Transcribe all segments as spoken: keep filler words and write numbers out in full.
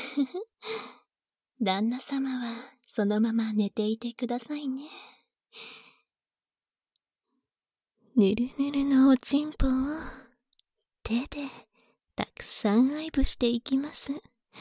旦那様はそのまま寝ていてくださいね。ぬるぬるのおちんぽを手でたくさん愛撫していきます。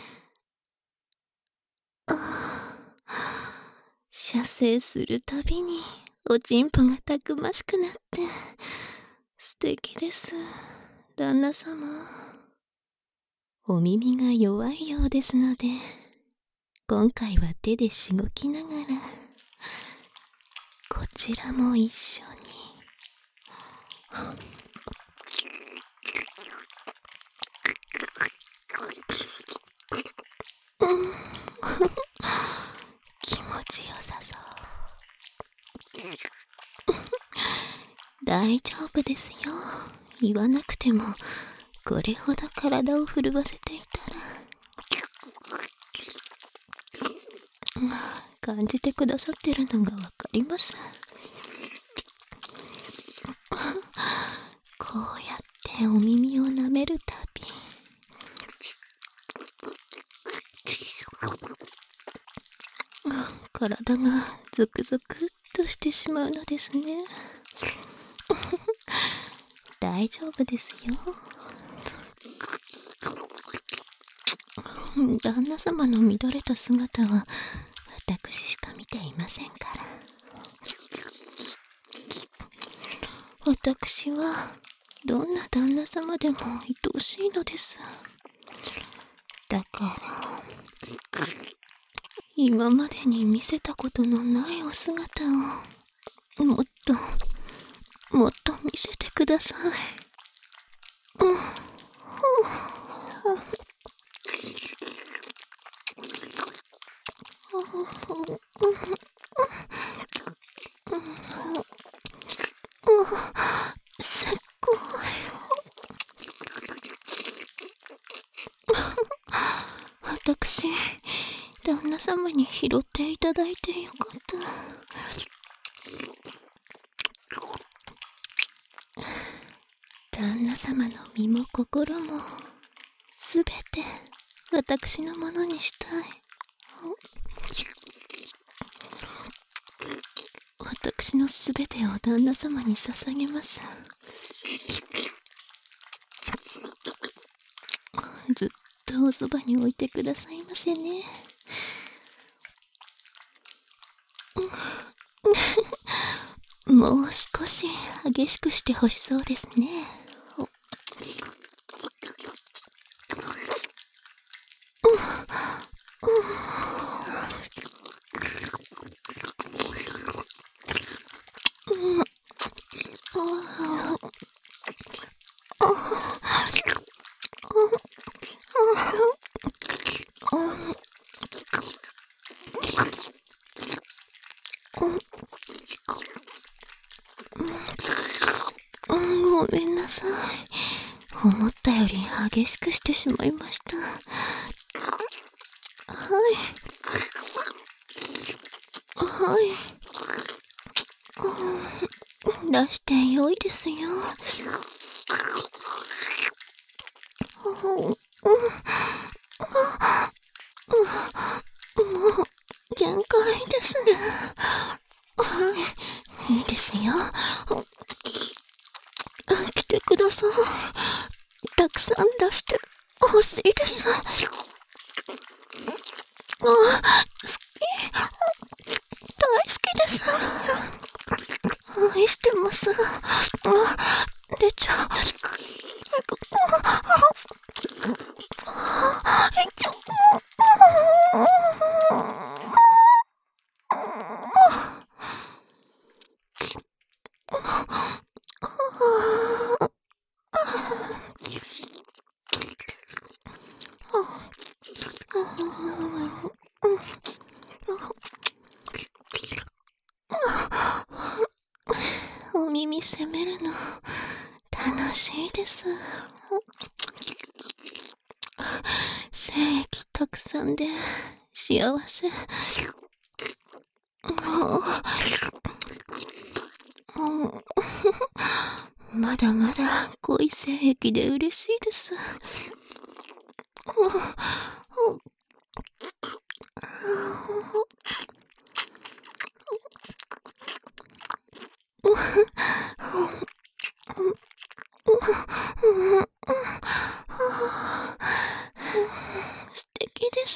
ああ、射精するたびにおちんぽがたくましくなって素敵です、旦那様。お耳が弱いようですので、今回は手でしごきながら、こちらも一緒に。うん、気持ちよさそう。大丈夫ですよ。言わなくても、これほど体を震わせていたら。感じてくださってるのがわかります。こうやってお耳を舐めるたび、体がゾクゾクっとしてしまうのですね。大丈夫ですよ。旦那様の乱れた姿は私しか見ていませんから。私はどんな旦那様でも愛おしいのです。だから今までに見せたことのないお姿をもっともっと見せてください。うん、すっごい。私、旦那様に拾っていただいてよかった。旦那様の身も心もすべて私のものにしたい。私のすべてを旦那様に捧げます。ずっとおそばに置いてくださいませね。もう少し激しくしてほしそうですね。ごめんなさい。思ったより激しくしてしまいました。はい。はい。出してよいですよ。もう限界ですね。はい。いいですよ。来てください。たくさん出してほしいです。あ、好き。大好きです。愛してます。出ちゃう。お耳責めるの楽しいです。精液たくさんで幸せ。まだまだ濃い精液で嬉しいです。 きです。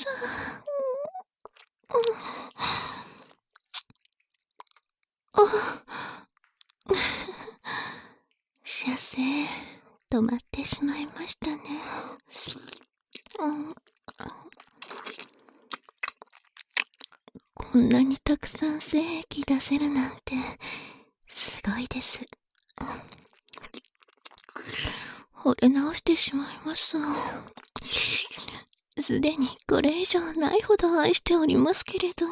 射精止まってしまいましたね。こんなにたくさん精液出せるなんてすごいです。惚れ直してしまいます。すでにこれ以上ないほど愛しておりますけれど。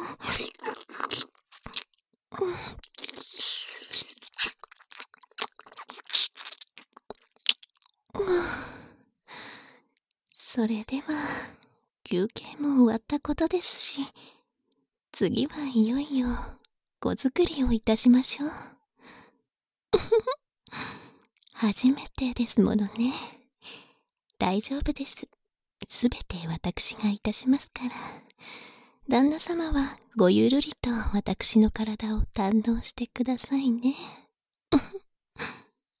それでは休憩も終わったことですし、次はいよいよ子作りをいたしましょう。初めてですものね。大丈夫です。すべて私がいたしますから。旦那様はごゆるりと私の体を堪能してくださいね。